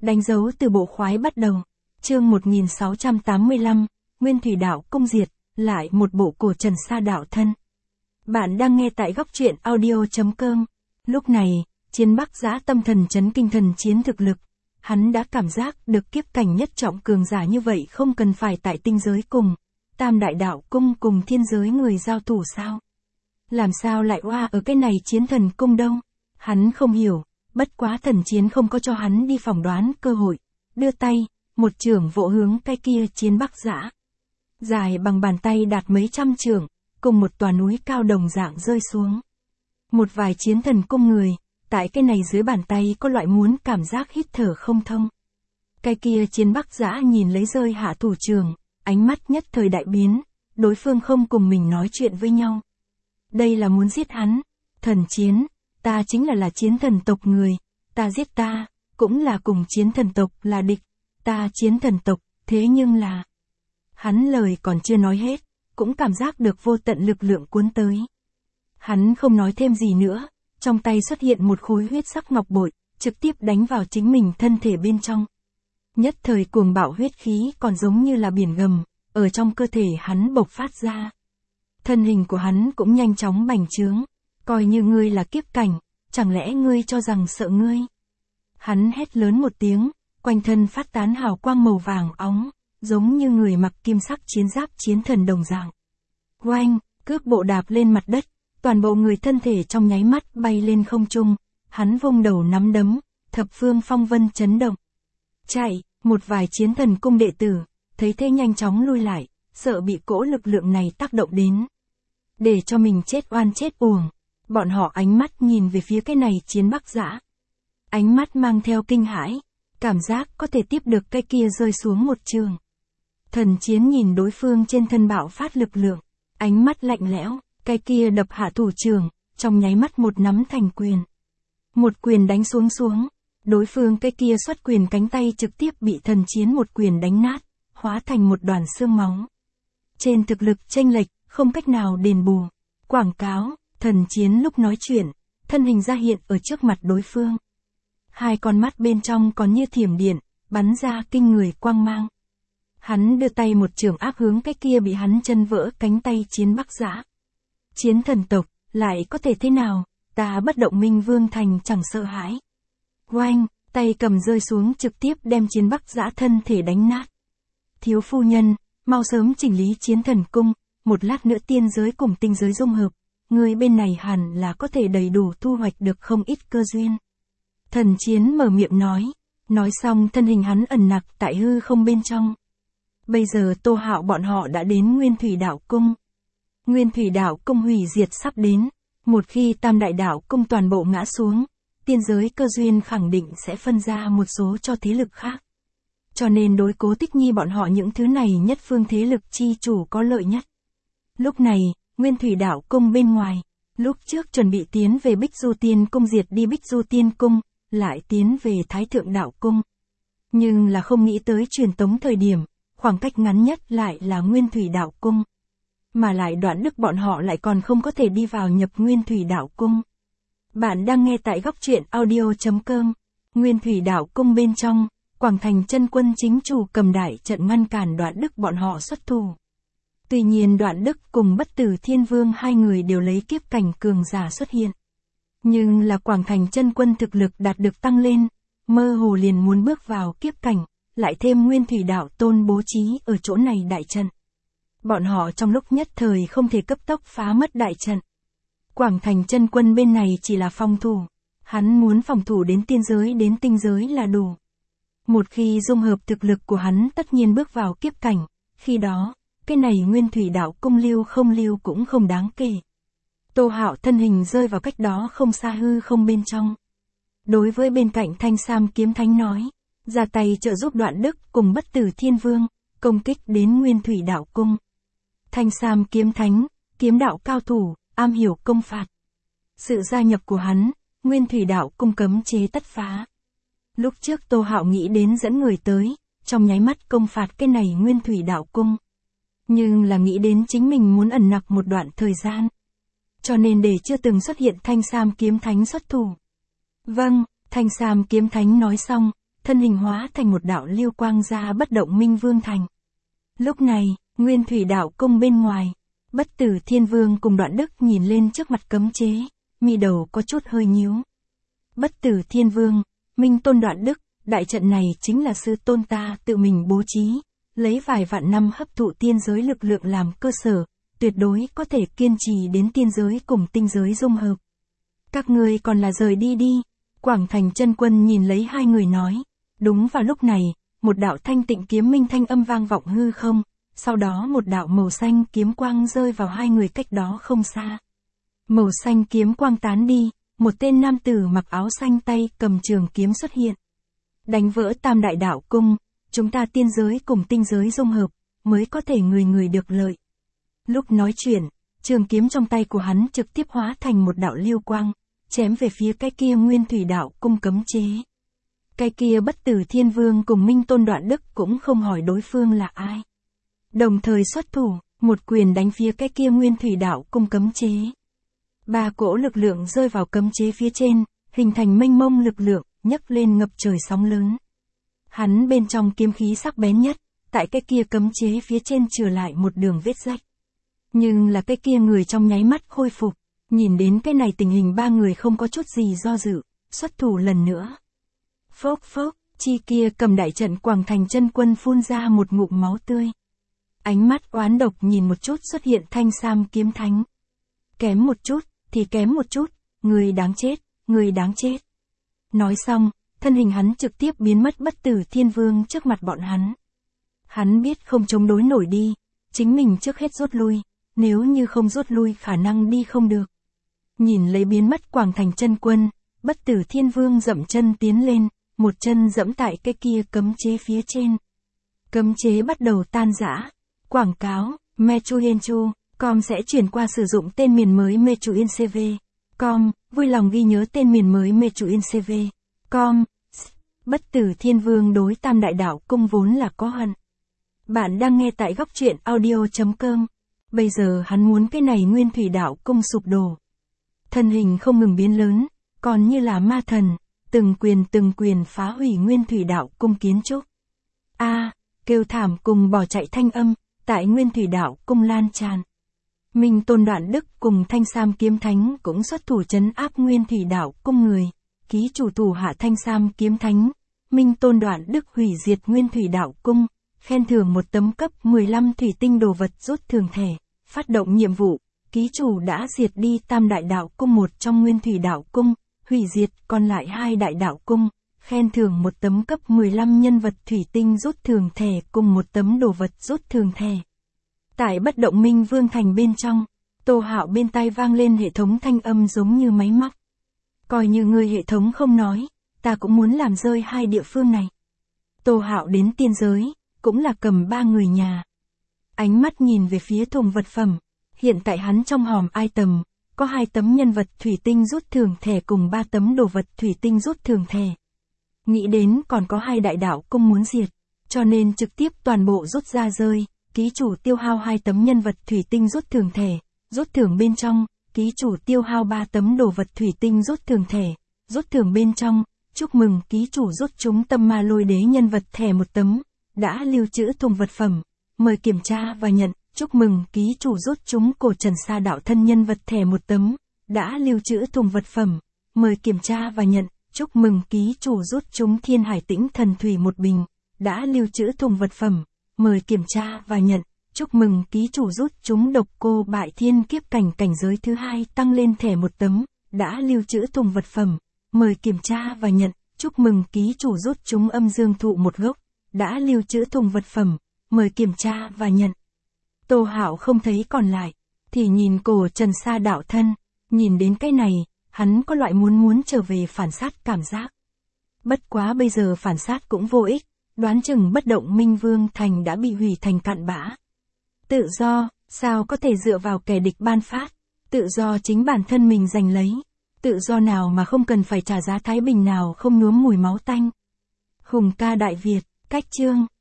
Đánh dấu từ bộ khoái bắt đầu. Chương 1685, Nguyên Thủy Đạo Cung diệt, lại một bộ cổ Trần Sa đạo thân. Bạn đang nghe tại góc truyện audio.com. Lúc này, Chiến Bắc Giã tâm thần chấn kinh thần chiến thực lực. Hắn đã cảm giác được kiếp cảnh nhất trọng cường giả như vậy không cần phải tại tinh giới cùng Tam Đại Đạo Cung cùng thiên giới người giao thủ sao? Làm sao lại oa ở cái này Chiến Thần Cung đâu? Hắn không hiểu, bất quá thần chiến không có cho hắn đi phỏng đoán cơ hội. Đưa tay, một chưởng vỗ hướng cái kia Chiến Bắc Giã. Dài bằng bàn tay đạt mấy trăm chưởng, cùng một tòa núi cao đồng dạng rơi xuống. Một vài Chiến Thần Cung người, tại cái này dưới bàn tay có loại muốn cảm giác hít thở không thông. Cái kia Chiến Bắc Giã nhìn lấy rơi hạ thủ trường, ánh mắt nhất thời đại biến, đối phương không cùng mình nói chuyện với nhau. Đây là muốn giết hắn. Thần chiến, ta chính là chiến thần tộc người, ta giết ta, cũng là cùng chiến thần tộc là địch, ta chiến thần tộc, thế nhưng là... Hắn lời còn chưa nói hết, cũng cảm giác được vô tận lực lượng cuốn tới. Hắn không nói thêm gì nữa, trong tay xuất hiện một khối huyết sắc ngọc bội, trực tiếp đánh vào chính mình thân thể bên trong. Nhất thời cuồng bạo huyết khí còn giống như là biển gầm, ở trong cơ thể hắn bộc phát ra. Thân hình của hắn cũng nhanh chóng bành trướng, coi như ngươi là kiếp cảnh, chẳng lẽ ngươi cho rằng sợ ngươi? Hắn hét lớn một tiếng, quanh thân phát tán hào quang màu vàng óng, giống như người mặc kim sắc chiến giáp chiến thần đồng dạng. Oanh, cước bộ đạp lên mặt đất, toàn bộ người thân thể trong nháy mắt bay lên không trung, hắn vung đầu nắm đấm, thập phương phong vân chấn động. Chạy, một vài Chiến Thần Cung đệ tử, thấy thế nhanh chóng lui lại, sợ bị cỗ lực lượng này tác động đến. Để cho mình chết oan chết uổng, bọn họ ánh mắt nhìn về phía cái này Chiến Bắc Giã. Ánh mắt mang theo kinh hãi, cảm giác có thể tiếp được cái kia rơi xuống một trường. Thần chiến nhìn đối phương trên thân bạo phát lực lượng, ánh mắt lạnh lẽo, cái kia đập hạ thủ trường, trong nháy mắt một nắm thành quyền. Một quyền đánh xuống, đối phương cái kia xuất quyền cánh tay trực tiếp bị thần chiến một quyền đánh nát, hóa thành một đoàn xương máu. Trên thực lực chênh lệch, không cách nào đền bù. Quảng cáo, thần chiến lúc nói chuyện, thân hình ra hiện ở trước mặt đối phương. Hai con mắt bên trong còn như thiểm điện, bắn ra kinh người quang mang. Hắn đưa tay một chưởng áp hướng cái kia bị hắn chân vỡ cánh tay Chiến Bắc Giã. Chiến thần tộc, lại có thể thế nào, ta Bất Động Minh Vương Thành chẳng sợ hãi. Oanh, tay cầm rơi xuống trực tiếp đem Chiến Bắc Giã thân thể đánh nát. Thiếu phu nhân, mau sớm chỉnh lý Chiến Thần Cung, một lát nữa tiên giới cùng tinh giới dung hợp, người bên này hẳn là có thể đầy đủ thu hoạch được không ít cơ duyên. Thần chiến mở miệng nói xong thân hình hắn ẩn nặc tại hư không bên trong. Bây giờ Tô Hạo bọn họ đã đến Nguyên Thủy Đạo Cung. Nguyên Thủy Đạo Cung hủy diệt sắp đến, một khi Tam Đại Đạo Cung toàn bộ ngã xuống, tiên giới cơ duyên khẳng định sẽ phân ra một số cho thế lực khác. Cho nên đối Cố Tích Nhi bọn họ những thứ này nhất phương thế lực chi chủ có lợi nhất. Lúc này, Nguyên Thủy Đạo Cung bên ngoài, lúc trước chuẩn bị tiến về Bích Du Tiên Cung diệt đi Bích Du Tiên Cung, lại tiến về Thái Thượng Đạo Cung. Nhưng là không nghĩ tới truyền tống thời điểm, khoảng cách ngắn nhất lại là Nguyên Thủy Đạo Cung. Mà lại Đoạn Đức bọn họ lại còn không có thể đi vào nhập Nguyên Thủy Đạo Cung. Bạn đang nghe tại góc truyện audio.com. Nguyên Thủy Đạo Cung bên trong, Quảng Thành Chân Quân chính chủ cầm đại trận ngăn cản Đoạn Đức bọn họ xuất thủ. Tuy nhiên Đoạn Đức cùng Bất Tử Thiên Vương hai người đều lấy kiếp cảnh cường giả xuất hiện. Nhưng là Quảng Thành Chân Quân thực lực đạt được tăng lên, mơ hồ liền muốn bước vào kiếp cảnh, lại thêm Nguyên Thủy Đạo Tôn bố trí ở chỗ này đại trận. Bọn họ trong lúc nhất thời không thể cấp tốc phá mất đại trận. Quảng Thành Chân Quân bên này chỉ là phòng thủ, hắn muốn phòng thủ đến tiên giới đến tinh giới là đủ. Một khi dung hợp thực lực của hắn tất nhiên bước vào kiếp cảnh, khi đó, cái này Nguyên Thủy Đạo Cung lưu không lưu cũng không đáng kể. Tô Hạo thân hình rơi vào cách đó không xa hư không bên trong. Đối với bên cạnh Thanh Sam Kiếm Thánh nói, ra tay trợ giúp Đoạn Đức cùng Bất Tử Thiên Vương, công kích đến Nguyên Thủy Đạo Cung. Thanh Sam Kiếm Thánh, kiếm đạo cao thủ, am hiểu công phạt. Sự gia nhập của hắn, Nguyên Thủy Đạo Cung cấm chế tất phá. Lúc trước Tô Hạo nghĩ đến dẫn người tới, trong nháy mắt công phạt cái này Nguyên Thủy Đạo Cung. Nhưng là nghĩ đến chính mình muốn ẩn nặc một đoạn thời gian. Cho nên để chưa từng xuất hiện Thanh Sam Kiếm Thánh xuất thủ. Vâng, Thanh Sam Kiếm Thánh nói xong, thân hình hóa thành một đạo lưu quang ra bất động Minh Vương Thành. Lúc này, Nguyên Thủy Đạo Cung bên ngoài, Bất Tử Thiên Vương cùng Đoạn Đức nhìn lên trước mặt cấm chế, mi đầu có chút hơi nhíu. Bất Tử Thiên Vương, Minh Tôn Đoạn Đức, đại trận này chính là sư tôn ta tự mình bố trí, lấy vài vạn năm hấp thụ tiên giới lực lượng làm cơ sở, tuyệt đối có thể kiên trì đến tiên giới cùng tinh giới dung hợp. Các ngươi còn là rời đi đi. Quảng Thành Chân Quân nhìn lấy hai người nói. Đúng vào lúc này, một đạo thanh tịnh kiếm minh thanh âm vang vọng hư không, sau đó một đạo màu xanh kiếm quang rơi vào hai người cách đó không xa. Màu xanh kiếm quang tán đi, một tên nam tử mặc áo xanh tay cầm trường kiếm xuất hiện. Đánh vỡ Tam Đại Đạo Cung, chúng ta tiên giới cùng tinh giới dung hợp, mới có thể người người được lợi. Lúc nói chuyện, trường kiếm trong tay của hắn trực tiếp hóa thành một đạo lưu quang, chém về phía cái kia Nguyên Thủy Đạo Cung cấm chế. Cái kia Bất Tử Thiên Vương cùng Minh Tôn Đoạn Đức cũng không hỏi đối phương là ai. Đồng thời xuất thủ, một quyền đánh phía cái kia Nguyên Thủy Đạo Cung cấm chế. Ba cỗ lực lượng rơi vào cấm chế phía trên, hình thành mênh mông lực lượng, nhấc lên ngập trời sóng lớn. Hắn bên trong kiếm khí sắc bén nhất, tại cái kia cấm chế phía trên chừa lại một đường vết rách. Nhưng là cái kia người trong nháy mắt khôi phục, nhìn đến cái này tình hình ba người không có chút gì do dự, xuất thủ lần nữa. Phốc phốc, chi kia cầm đại trận Quảng Thành Chân Quân phun ra một ngụm máu tươi. Ánh mắt oán độc nhìn một chút xuất hiện Thanh Sam Kiếm Thánh. Kém một chút, thì kém một chút, người đáng chết, người đáng chết. Nói xong, thân hình hắn trực tiếp biến mất Bất Tử Thiên Vương trước mặt bọn hắn. Hắn biết không chống đối nổi đi, chính mình trước hết rút lui, nếu như không rút lui khả năng đi không được. Nhìn lấy biến mất Quảng Thành Chân Quân, Bất Tử Thiên Vương dậm chân tiến lên, một chân dẫm tại cái kia cấm chế phía trên. Cấm chế bắt đầu tan rã. Quảng cáo, Mechuyenchu.com sẽ chuyển qua sử dụng tên miền mới Mechuyencv.com, vui lòng ghi nhớ tên miền mới Mechuyencv.com. Bất Tử Thiên Vương đối Tam Đại Đạo Cung vốn là có hận. Bạn đang nghe tại góc truyện audio.com. Bây giờ hắn muốn cái này Nguyên Thủy Đạo Cung sụp đổ. Thân hình không ngừng biến lớn, còn như là ma thần, từng quyền phá hủy Nguyên Thủy Đạo Cung kiến trúc. Kêu thảm cùng bỏ chạy thanh âm, tại Nguyên Thủy Đạo Cung lan tràn. Minh Tôn Đoạn Đức cùng Thanh Sam Kiếm Thánh cũng xuất thủ trấn áp Nguyên Thủy Đạo Cung người. Ký chủ thủ hạ Thanh Sam Kiếm Thánh, Minh Tôn Đoạn Đức hủy diệt Nguyên Thủy Đạo Cung, khen thưởng một tấm cấp 15 thủy tinh đồ vật rút thường thể. Phát động nhiệm vụ, ký chủ đã diệt đi Tam Đại Đạo Cung một trong Nguyên Thủy Đạo Cung, hủy diệt còn lại 2 Đại Đạo Cung, khen thưởng một tấm cấp 15 nhân vật thủy tinh rút thường thể cùng một tấm đồ vật rút thường thể. Tại Bất Động Minh Vương Thành bên trong, Tô Hạo bên tai vang lên hệ thống thanh âm giống như máy móc. Coi như người hệ thống không nói, ta cũng muốn làm rơi 2 địa phương này. Tô Hạo đến tiên giới, cũng là cầm 3 người nhà. Ánh mắt nhìn về phía thùng vật phẩm, hiện tại hắn trong hòm item, có 2 tấm nhân vật thủy tinh rút thường thể cùng 3 tấm đồ vật thủy tinh rút thường thể. Nghĩ đến còn có 2 Đại Đạo Cung muốn diệt, cho nên trực tiếp toàn bộ rút ra rơi, ký chủ tiêu hao 2 tấm nhân vật thủy tinh rút thường thể, rút thưởng bên trong, ký chủ tiêu hao 3 tấm đồ vật thủy tinh rút thường thể, rút thưởng bên trong, chúc mừng ký chủ rút trúng Tâm Ma Lôi Đế nhân vật thẻ 1 tấm, đã lưu trữ thùng vật phẩm, mời kiểm tra và nhận, chúc mừng ký chủ rút trúng Cổ Trần Sa Đạo Thân nhân vật thẻ 1 tấm, đã lưu trữ thùng vật phẩm, mời kiểm tra và nhận, chúc mừng ký chủ rút trúng Thiên Hải Tĩnh Thần Thủy 1 bình, đã lưu trữ thùng vật phẩm, mời kiểm tra và nhận, chúc mừng ký chủ rút trúng Độc Cô Bại Thiên Kiếp Cảnh cảnh giới thứ 2 tăng lên thẻ 1 tấm, đã lưu trữ thùng vật phẩm, mời kiểm tra và nhận, chúc mừng ký chủ rút trúng Âm Dương Thụ 1 gốc, đã lưu trữ thùng vật phẩm, mời kiểm tra và nhận. Tô Hạo không thấy còn lại, thì nhìn Cổ Trần Sa Đạo Thân, nhìn đến cái này, hắn có loại muốn trở về phản sát cảm giác. Bất quá bây giờ phản sát cũng vô ích, đoán chừng Bất Động Minh Vương Thành đã bị hủy thành cặn bã. Tự do, sao có thể dựa vào kẻ địch ban phát, tự do chính bản thân mình giành lấy, tự do nào mà không cần phải trả giá thái bình nào không nhuốm mùi máu tanh. Hùng ca Đại Việt, cách chương.